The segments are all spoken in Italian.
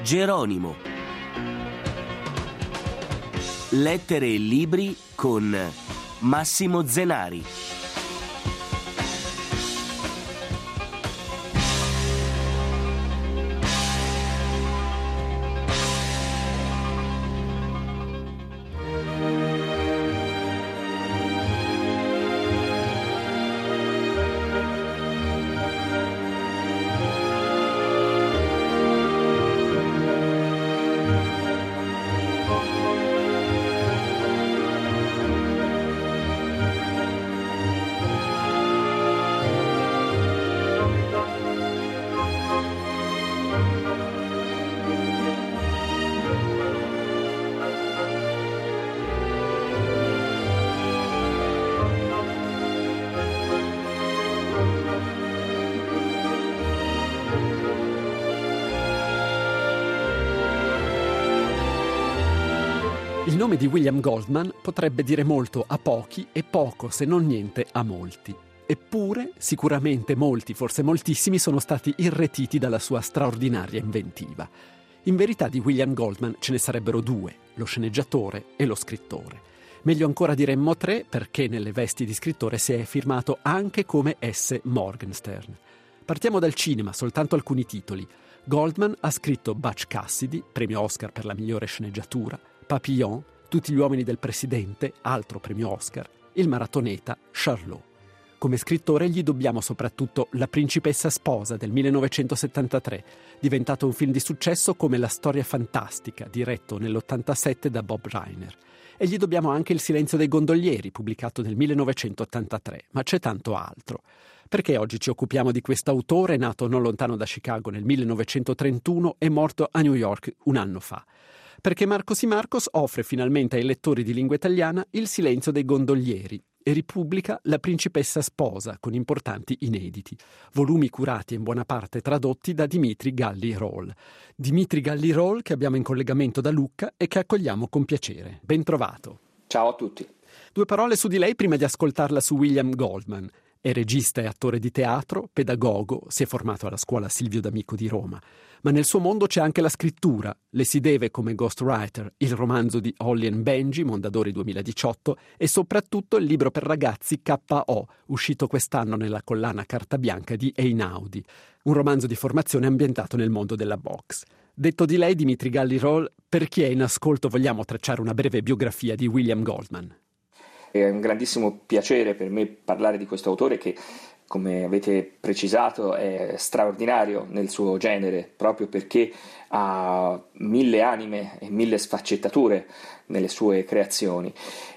Geronimo. Lettere e libri con Massimo Zenari. Il nome di William Goldman potrebbe dire molto a pochi e poco, se non niente, a molti. Eppure, sicuramente molti, forse moltissimi, sono stati irretiti dalla sua straordinaria inventiva. In verità di William Goldman ce ne sarebbero due, lo sceneggiatore e lo scrittore. Meglio ancora diremmo tre, perché nelle vesti di scrittore si è firmato anche come S. Morgenstern. Partiamo dal cinema, soltanto alcuni titoli. Goldman ha scritto Butch Cassidy, premio Oscar per la migliore sceneggiatura, Papillon, Tutti gli uomini del presidente, altro premio Oscar, Il maratoneta, Charlot. Come scrittore gli dobbiamo soprattutto La principessa sposa del 1973, diventato un film di successo come La storia fantastica, diretto nell'87 da Bob Reiner. E gli dobbiamo anche Il silenzio dei gondolieri, pubblicato nel 1983, ma c'è tanto altro. Perché oggi ci occupiamo di quest'autore nato non lontano da Chicago nel 1931 e morto a New York un anno fa? Perché Marcos y Marcos offre finalmente ai lettori di lingua italiana Il silenzio dei gondolieri e ripubblica La principessa sposa con importanti inediti, volumi curati e in buona parte tradotti da Dimitri Galli-Roll. Dimitri Galli-Roll che abbiamo in collegamento da Lucca e che accogliamo con piacere. Ben trovato. Ciao a tutti. Due parole su di lei prima di ascoltarla su William Goldman. È regista e attore di teatro, pedagogo, si è formato alla scuola Silvio D'Amico di Roma. Ma nel suo mondo c'è anche la scrittura. Le si deve come ghostwriter il romanzo di Holly and Benji, Mondadori 2018, e soprattutto il libro per ragazzi K.O., uscito quest'anno nella collana Carta Bianca di Einaudi, un romanzo di formazione ambientato nel mondo della boxe. Detto di lei, Dimitri Galli-Roll, per chi è in ascolto vogliamo tracciare una breve biografia di William Goldman. È un grandissimo piacere per me parlare di questo autore che, come avete precisato, è straordinario nel suo genere, proprio perché ha 1000 anime e 1000 sfaccettature nelle sue creazioni.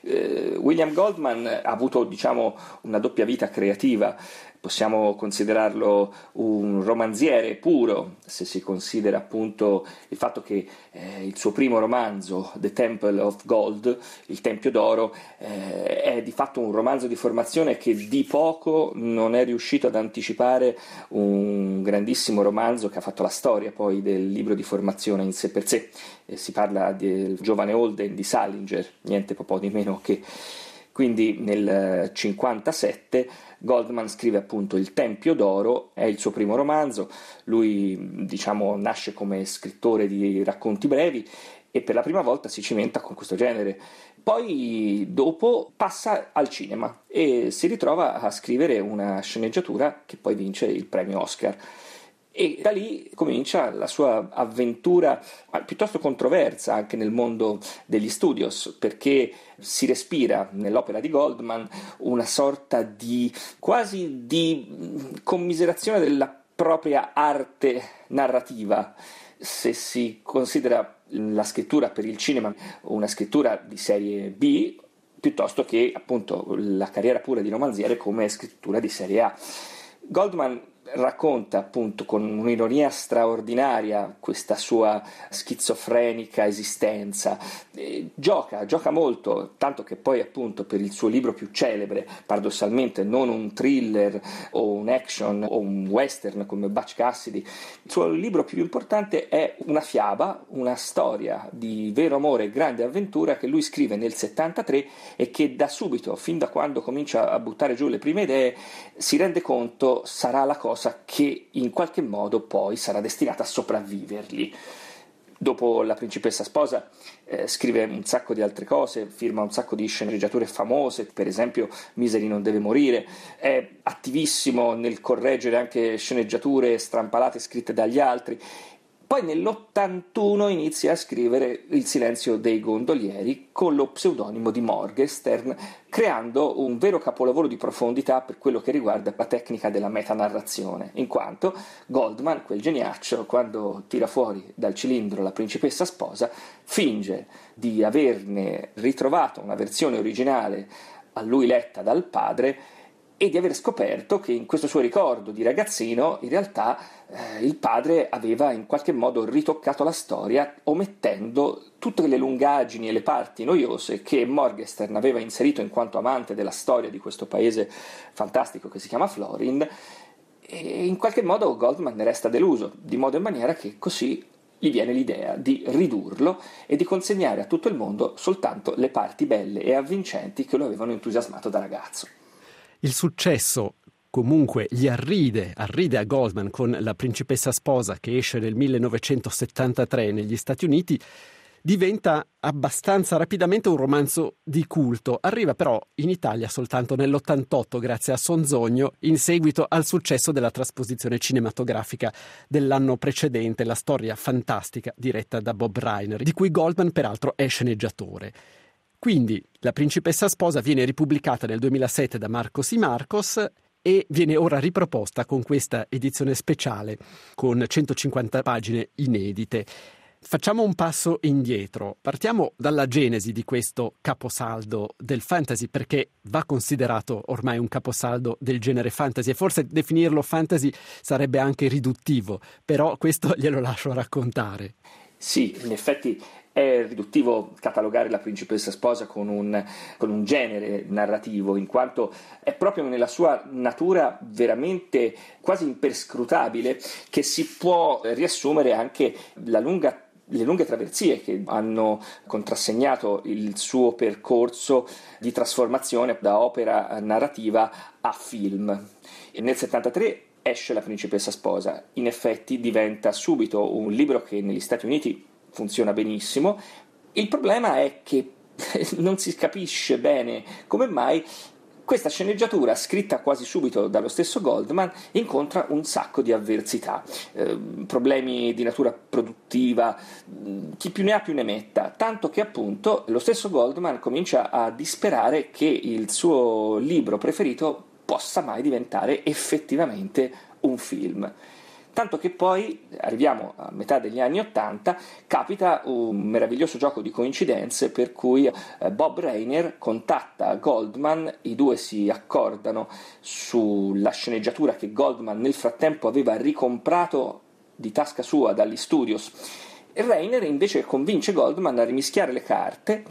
William Goldman ha avuto, una doppia vita creativa. Possiamo considerarlo un romanziere puro, se si considera appunto il fatto che il suo primo romanzo, The Temple of Gold, il Tempio d'Oro, è di fatto un romanzo di formazione che di poco non è riuscito ad anticipare un grandissimo romanzo che ha fatto la storia poi del libro di formazione in sé per sé. Si parla del giovane Holden di Salinger, niente po' di meno che. Quindi nel 1957 Goldman scrive appunto Il Tempio d'Oro, è il suo primo romanzo. Lui nasce come scrittore di racconti brevi e per la prima volta si cimenta con questo genere. Poi dopo passa al cinema e si ritrova a scrivere una sceneggiatura che poi vince il premio Oscar. E da lì comincia la sua avventura piuttosto controversa anche nel mondo degli studios, perché si respira nell'opera di Goldman una sorta di quasi di commiserazione della propria arte narrativa. Se si considera la scrittura per il cinema una scrittura di serie B, piuttosto che appunto la carriera pura di romanziere come scrittura di serie A. Goldman racconta appunto con un'ironia straordinaria questa sua schizofrenica esistenza, gioca molto, tanto che poi appunto per il suo libro più celebre, paradossalmente non un thriller o un action o un western come Butch Cassidy, il suo libro più importante è una fiaba, una storia di vero amore e grande avventura che lui scrive nel 73 e che da subito, fin da quando comincia a buttare giù le prime idee, si rende conto sarà la cosa che in qualche modo poi sarà destinata a sopravvivergli. Dopo La principessa sposa scrive un sacco di altre cose, firma un sacco di sceneggiature famose, per esempio Misery non deve morire, è attivissimo nel correggere anche sceneggiature strampalate scritte dagli altri. Poi nell'81 inizia a scrivere Il silenzio dei gondolieri con lo pseudonimo di Morgenstern, creando un vero capolavoro di profondità per quello che riguarda la tecnica della metanarrazione, in quanto Goldman, quel geniaccio, quando tira fuori dal cilindro La principessa sposa, finge di averne ritrovato una versione originale a lui letta dal padre e di aver scoperto che in questo suo ricordo di ragazzino in realtà il padre aveva in qualche modo ritoccato la storia, omettendo tutte le lungaggini e le parti noiose che Morgenstern aveva inserito in quanto amante della storia di questo paese fantastico che si chiama Florin, e in qualche modo Goldman ne resta deluso, di modo e maniera che così gli viene l'idea di ridurlo e di consegnare a tutto il mondo soltanto le parti belle e avvincenti che lo avevano entusiasmato da ragazzo. Il successo comunque gli arride a Goldman con La principessa sposa, che esce nel 1973 negli Stati Uniti, diventa abbastanza rapidamente un romanzo di culto. Arriva però in Italia soltanto nell'88 grazie a Sonzogno, in seguito al successo della trasposizione cinematografica dell'anno precedente, La storia fantastica diretta da Bob Reiner, di cui Goldman peraltro è sceneggiatore. Quindi La principessa sposa viene ripubblicata nel 2007 da Marcos y Marcos e viene ora riproposta con questa edizione speciale con 150 pagine inedite. Facciamo un passo indietro, partiamo dalla genesi di questo caposaldo del fantasy, perché va considerato ormai un caposaldo del genere fantasy e forse definirlo fantasy sarebbe anche riduttivo, però questo glielo lascio raccontare. Sì, in effetti è riduttivo catalogare La principessa sposa con un genere narrativo, in quanto è proprio nella sua natura veramente quasi imperscrutabile che si può riassumere anche le lunghe traversie che hanno contrassegnato il suo percorso di trasformazione da opera narrativa a film. Nel 1973 esce La principessa sposa, in effetti diventa subito un libro che negli Stati Uniti funziona benissimo. Il problema è che non si capisce bene come mai questa sceneggiatura, scritta quasi subito dallo stesso Goldman, incontra un sacco di avversità, problemi di natura produttiva, chi più ne ha più ne metta, tanto che appunto lo stesso Goldman comincia a disperare che il suo libro preferito possa mai diventare effettivamente un film. Tanto che poi, arriviamo a metà degli anni '80, capita un meraviglioso gioco di coincidenze per cui Bob Reiner contatta Goldman, i due si accordano sulla sceneggiatura che Goldman nel frattempo aveva ricomprato di tasca sua dagli studios. E Reiner invece convince Goldman a rimischiare le carte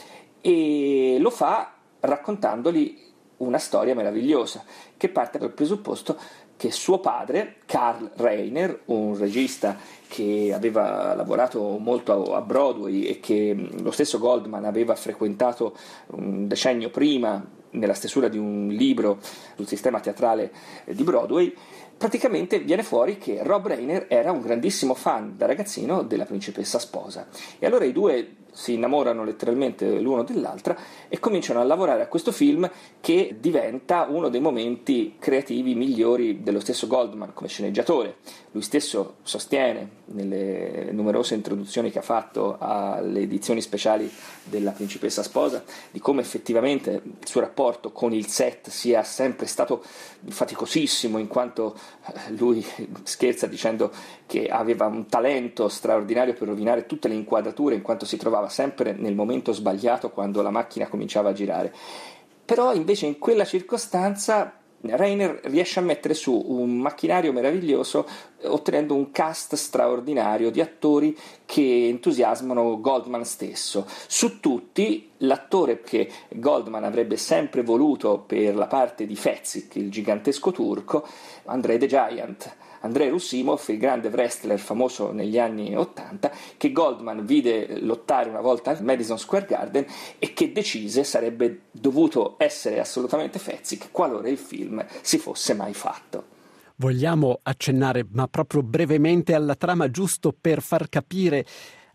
e lo fa raccontandogli una storia meravigliosa che parte dal presupposto che suo padre, Carl Reiner, un regista che aveva lavorato molto a Broadway e che lo stesso Goldman aveva frequentato un decennio prima nella stesura di un libro sul sistema teatrale di Broadway, praticamente viene fuori che Rob Reiner era un grandissimo fan da ragazzino della principessa sposa. E allora i due si innamorano letteralmente l'uno dell'altra e cominciano a lavorare a questo film che diventa uno dei momenti creativi migliori dello stesso Goldman come sceneggiatore. Lui stesso sostiene nelle numerose introduzioni che ha fatto alle edizioni speciali della principessa sposa di come effettivamente il suo rapporto con il set sia sempre stato faticosissimo, in quanto lui scherza dicendo che aveva un talento straordinario per rovinare tutte le inquadrature, in quanto si trovava sempre nel momento sbagliato quando la macchina cominciava a girare. Però invece in quella circostanza Reiner riesce a mettere su un macchinario meraviglioso, ottenendo un cast straordinario di attori che entusiasmano Goldman stesso. Su tutti l'attore che Goldman avrebbe sempre voluto per la parte di Fetzik, il gigantesco turco, Andrei the Giant. Andrei Russimov, il grande wrestler famoso negli anni '80, che Goldman vide lottare una volta al Madison Square Garden e che decise sarebbe dovuto essere assolutamente Fetzik qualora il film si fosse mai fatto. Vogliamo accennare, ma proprio brevemente, alla trama, giusto per far capire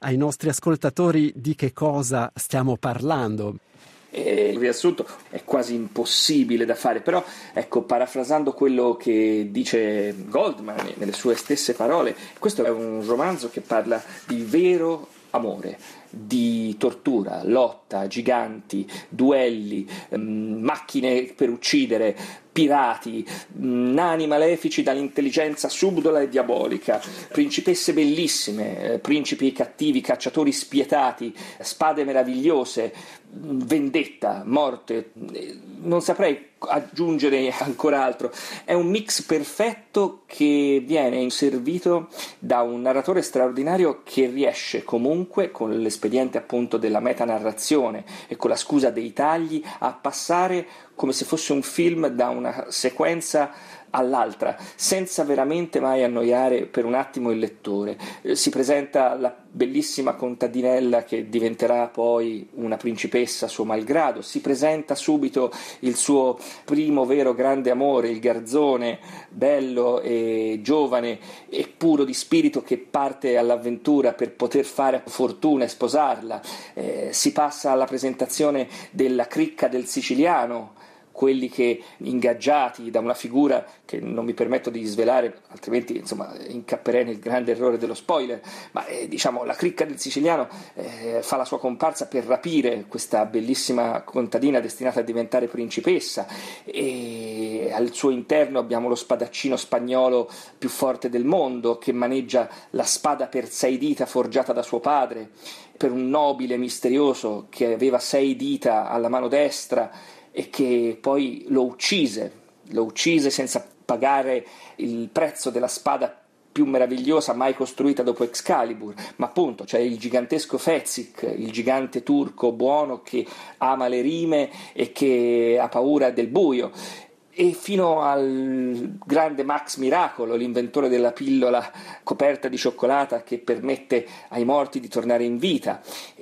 ai nostri ascoltatori di che cosa stiamo parlando? Il riassunto è quasi impossibile da fare, però ecco, parafrasando quello che dice Goldman nelle sue stesse parole, questo è un romanzo che parla di vero amore, di tortura, lotta, giganti, duelli, macchine per uccidere, pirati, nani malefici dall'intelligenza subdola e diabolica, principesse bellissime, principi cattivi, cacciatori spietati, spade meravigliose, vendetta, morte, non saprei aggiungere ancora altro. È un mix perfetto che viene servito da un narratore straordinario che riesce comunque, con l'espediente appunto della metanarrazione e con la scusa dei tagli, a passare come se fosse un film da una sequenza all'altra, senza veramente mai annoiare per un attimo il lettore. Si presenta la bellissima contadinella che diventerà poi una principessa a suo malgrado, si presenta subito il suo primo vero grande amore, il garzone bello e giovane e puro di spirito che parte all'avventura per poter fare fortuna e sposarla. Si passa alla presentazione della cricca del siciliano, quelli che, ingaggiati da una figura che non mi permetto di svelare, altrimenti insomma incapperei nel grande errore dello spoiler, ma diciamo la cricca del siciliano fa la sua comparsa per rapire questa bellissima contadina destinata a diventare principessa, e al suo interno abbiamo lo spadaccino spagnolo più forte del mondo che maneggia la spada per 6 dita forgiata da suo padre, per un nobile misterioso che aveva 6 dita alla mano destra e che poi lo uccise senza pagare il prezzo della spada più meravigliosa mai costruita dopo Excalibur, ma appunto c'è il gigantesco Fezzik, il gigante turco buono che ama le rime e che ha paura del buio, e fino al grande Max Miracolo, l'inventore della pillola coperta di cioccolata che permette ai morti di tornare in vita.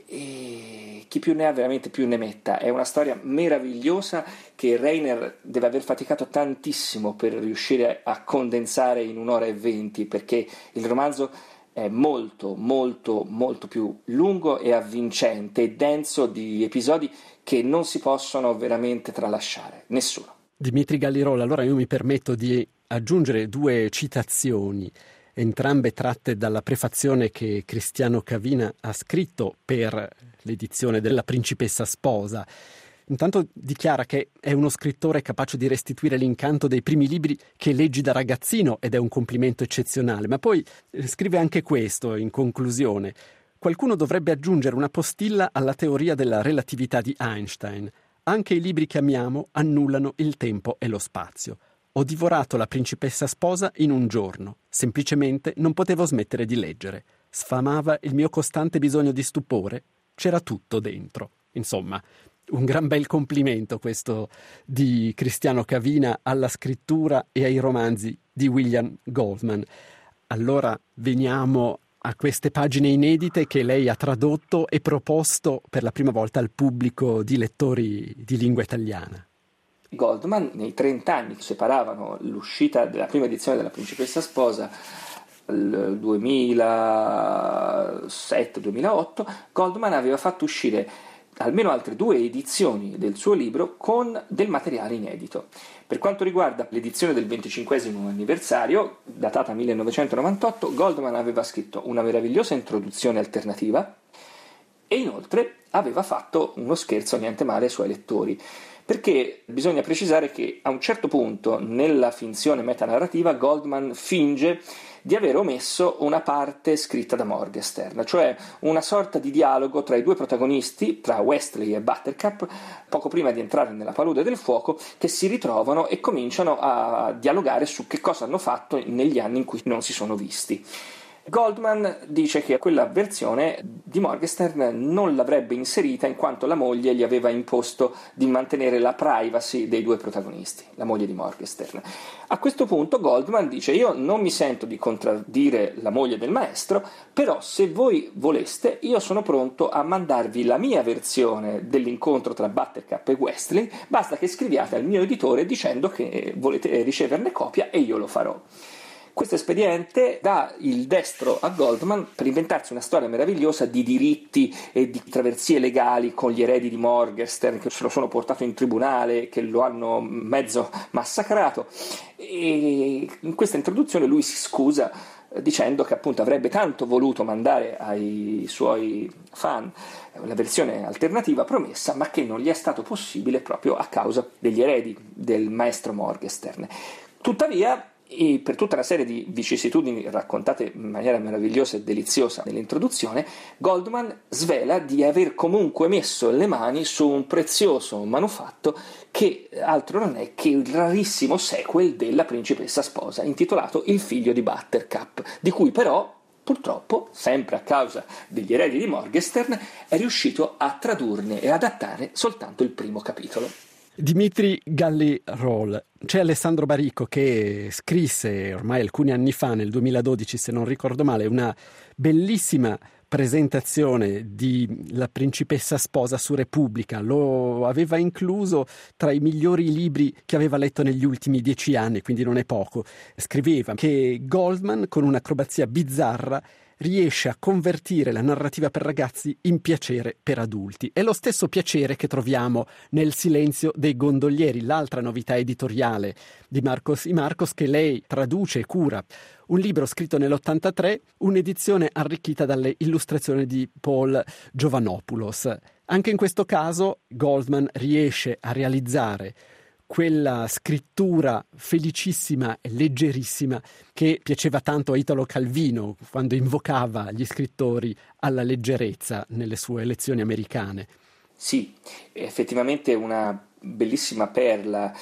E chi più ne ha veramente più ne metta. È una storia meravigliosa che Reiner deve aver faticato tantissimo per riuscire a condensare in 1 ora e 20, perché il romanzo è molto molto molto più lungo e avvincente e denso di episodi che non si possono veramente tralasciare, nessuno. Dimitri Gallirola, allora io mi permetto di aggiungere 2 citazioni, entrambe tratte dalla prefazione che Cristiano Cavina ha scritto per l'edizione della Principessa Sposa. Intanto dichiara che è uno scrittore capace di restituire l'incanto dei primi libri che leggi da ragazzino, ed è un complimento eccezionale, ma poi scrive anche questo in conclusione: qualcuno dovrebbe aggiungere una postilla alla teoria della relatività di Einstein. Anche i libri che amiamo annullano il tempo e lo spazio. Ho divorato La Principessa Sposa in un giorno. Semplicemente non potevo smettere di leggere. Sfamava il mio costante bisogno di stupore. C'era tutto dentro. Insomma, un gran bel complimento questo di Cristiano Cavina alla scrittura e ai romanzi di William Goldman. Allora veniamo a queste pagine inedite che lei ha tradotto e proposto per la prima volta al pubblico di lettori di lingua italiana. Goldman, nei 30 anni che separavano l'uscita della prima edizione della Principessa Sposa, il 2007-2008, Goldman aveva fatto uscire almeno altre 2 edizioni del suo libro con del materiale inedito. Per quanto riguarda l'edizione del 25° anniversario, datata 1998, Goldman aveva scritto una meravigliosa introduzione alternativa e inoltre aveva fatto uno scherzo niente male ai suoi lettori, perché bisogna precisare che a un certo punto nella finzione metanarrativa Goldman finge di aver omesso una parte scritta da Morgenstern, cioè una sorta di dialogo tra i 2 protagonisti, tra Wesley e Buttercup, poco prima di entrare nella palude del fuoco, che si ritrovano e cominciano a dialogare su che cosa hanno fatto negli anni in cui non si sono visti. Goldman dice che quella versione di Morgenstern non l'avrebbe inserita in quanto la moglie gli aveva imposto di mantenere la privacy dei 2 protagonisti, la moglie di Morgenstern. A questo punto Goldman dice: io non mi sento di contraddire la moglie del maestro, però se voi voleste io sono pronto a mandarvi la mia versione dell'incontro tra Buttercup e Wesley, basta che scriviate al mio editore dicendo che volete riceverne copia e io lo farò. Questo espediente dà il destro a Goldman per inventarsi una storia meravigliosa di diritti e di traversie legali con gli eredi di Morgenstern che se lo sono portato in tribunale, che lo hanno mezzo massacrato, e in questa introduzione lui si scusa dicendo che appunto avrebbe tanto voluto mandare ai suoi fan la versione alternativa promessa, ma che non gli è stato possibile proprio a causa degli eredi del maestro Morgenstern. Tuttavia, e per tutta una serie di vicissitudini raccontate in maniera meravigliosa e deliziosa nell'introduzione, Goldman svela di aver comunque messo le mani su un prezioso manufatto che altro non è che il rarissimo sequel della Principessa Sposa, intitolato Il figlio di Buttercup, di cui però purtroppo, sempre a causa degli eredi di Morgenstern, è riuscito a tradurne e adattare soltanto il primo capitolo. Dimitri Galli-Roll. C'è Alessandro Baricco che scrisse ormai alcuni anni fa, nel 2012 se non ricordo male, una bellissima presentazione di La Principessa Sposa su Repubblica. Lo aveva incluso tra i migliori libri che aveva letto negli ultimi 10 anni, quindi non è poco. Scriveva che Goldman, con un'acrobazia bizzarra, riesce a convertire la narrativa per ragazzi in piacere per adulti. È lo stesso piacere che troviamo nel Silenzio dei gondolieri, l'altra novità editoriale di Marcos y Marcos, che lei traduce e cura. Un libro scritto nell'83, un'edizione arricchita dalle illustrazioni di Paul Giovanopoulos. Anche in questo caso Goldman riesce a realizzare quella scrittura felicissima e leggerissima che piaceva tanto a Italo Calvino quando invocava gli scrittori alla leggerezza nelle sue lezioni americane. Sì, effettivamente una bellissima perla,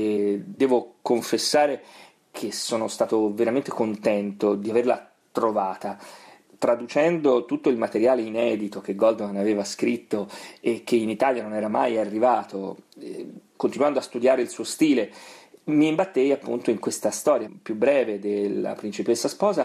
e devo confessare che sono stato veramente contento di averla trovata. Traducendo tutto il materiale inedito che Goldman aveva scritto e che in Italia non era mai arrivato, continuando a studiare il suo stile, mi imbattei appunto in questa storia più breve della Principessa Sposa,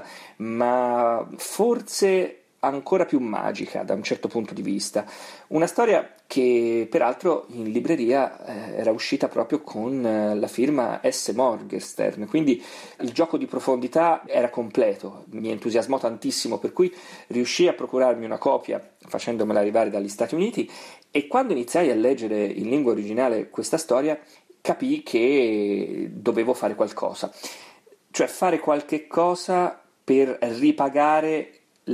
ma forse ancora più magica da un certo punto di vista. Una storia che peraltro in libreria era uscita proprio con la firma S. Morgenstern, quindi il gioco di profondità era completo, mi entusiasmò tantissimo, per cui riuscii a procurarmi una copia facendomela arrivare dagli Stati Uniti, e quando iniziai a leggere in lingua originale questa storia capii che dovevo fare qualcosa, cioè fare qualche cosa per ripagare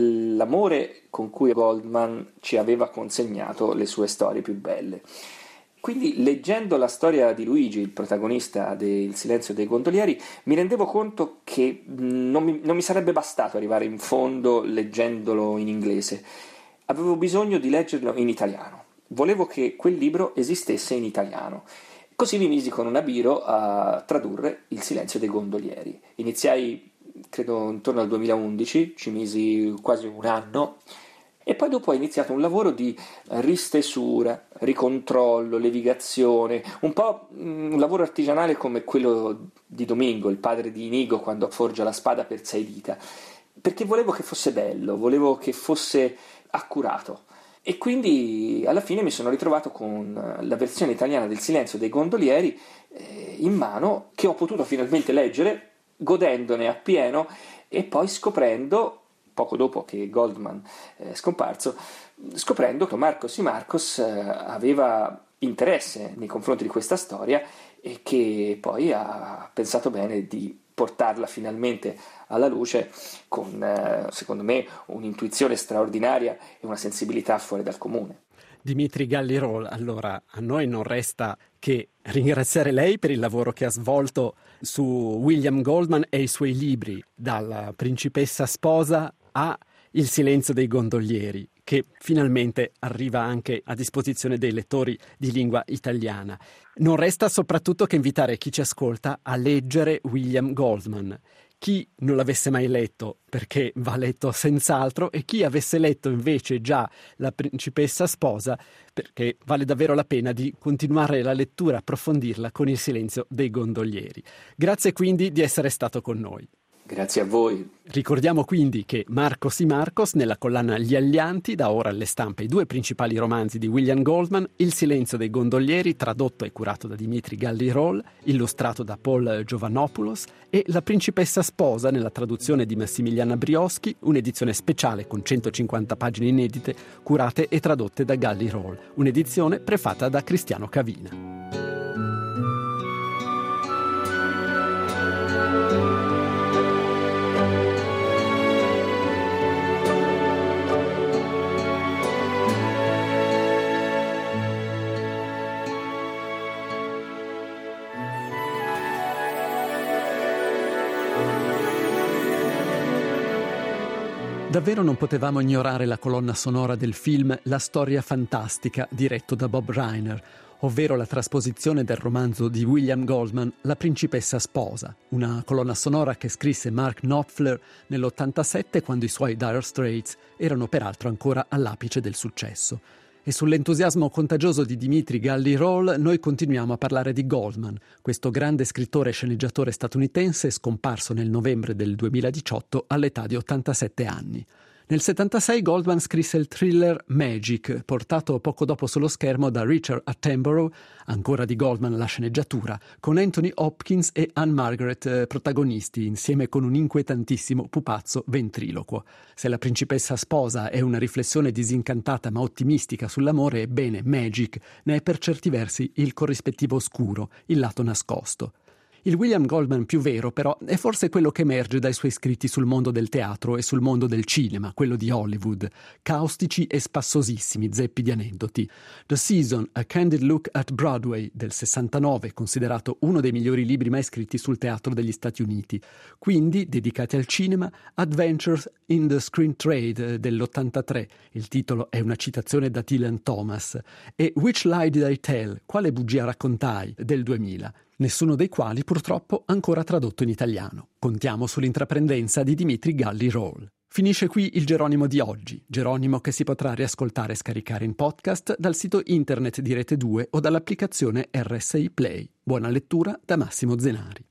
l'amore con cui Goldman ci aveva consegnato le sue storie più belle. Quindi, leggendo la storia di Luigi, il protagonista del Silenzio dei gondolieri, mi rendevo conto che non mi sarebbe bastato arrivare in fondo leggendolo in inglese. Avevo bisogno di leggerlo in italiano. Volevo che quel libro esistesse in italiano. Così mi misi con una biro a tradurre Il Silenzio dei gondolieri. Iniziai credo intorno al 2011, ci misi quasi un anno, e poi dopo ho iniziato un lavoro di ristesura, ricontrollo, levigazione, un po' un lavoro artigianale come quello di Domingo, il padre di Inigo, quando forgia la spada per 6 dita, perché volevo che fosse bello, volevo che fosse accurato. E quindi alla fine mi sono ritrovato con la versione italiana del Silenzio dei gondolieri in mano, che ho potuto finalmente leggere, godendone appieno, e poi scoprendo, poco dopo che Goldman è scomparso, scoprendo che Marcos y Marcos aveva interesse nei confronti di questa storia e che poi ha pensato bene di portarla finalmente alla luce con, secondo me, un'intuizione straordinaria e una sensibilità fuori dal comune. Dimitri Galli-Roll, allora a noi non resta che ringraziare lei per il lavoro che ha svolto su William Goldman e i suoi libri, dalla Principessa Sposa a Il Silenzio dei gondolieri, che finalmente arriva anche a disposizione dei lettori di lingua italiana. Non resta soprattutto che invitare chi ci ascolta a leggere William Goldman. Chi non l'avesse mai letto, perché va letto senz'altro, e chi avesse letto invece già La Principessa Sposa, perché vale davvero la pena di continuare la lettura, approfondirla con Il Silenzio dei gondolieri. Grazie quindi di essere stato con noi. Grazie a voi. Ricordiamo quindi che Marcos y Marcos, nella collana Gli Alianti, dà ora alle stampe i 2 principali romanzi di William Goldman: Il silenzio dei gondolieri, tradotto e curato da Dimitri Galli-Roll, illustrato da Paul Giovannopoulos, e La principessa sposa, nella traduzione di Massimiliana Brioschi, un'edizione speciale con 150 pagine inedite, curate e tradotte da Galli-Roll, un'edizione prefatta da Cristiano Cavina. Davvero non potevamo ignorare la colonna sonora del film La storia fantastica, diretto da Bob Reiner, ovvero la trasposizione del romanzo di William Goldman La principessa sposa, una colonna sonora che scrisse Mark Knopfler nell'87, quando i suoi Dire Straits erano peraltro ancora all'apice del successo. E sull'entusiasmo contagioso di Dimitri Galli-Roll noi continuiamo a parlare di Goldman, questo grande scrittore e sceneggiatore statunitense scomparso nel novembre del 2018 all'età di 87 anni. Nel 76 Goldman scrisse il thriller Magic, portato poco dopo sullo schermo da Richard Attenborough, ancora di Goldman la sceneggiatura, con Anthony Hopkins e Anne Margaret protagonisti, insieme con un inquietantissimo pupazzo ventriloquo. Se La principessa sposa è una riflessione disincantata ma ottimistica sull'amore, ebbene Magic ne è per certi versi il corrispettivo oscuro, il lato nascosto. Il William Goldman più vero, però, è forse quello che emerge dai suoi scritti sul mondo del teatro e sul mondo del cinema, quello di Hollywood, caustici e spassosissimi, zeppi di aneddoti. The Season, A Candid Look at Broadway, del 69, considerato uno dei migliori libri mai scritti sul teatro degli Stati Uniti. Quindi, dedicati al cinema, Adventures in the Screen Trade, dell'83, il titolo è una citazione da Dylan Thomas, e Which Lie Did I Tell? Quale bugia raccontai? Del 2000. Nessuno dei quali purtroppo ancora tradotto in italiano. Contiamo sull'intraprendenza di Dimitri Galli-Roll. Finisce qui il Geronimo di oggi, Geronimo che si potrà riascoltare e scaricare in podcast dal sito internet di Rete 2 o dall'applicazione RSI Play. Buona lettura da Massimo Zenari.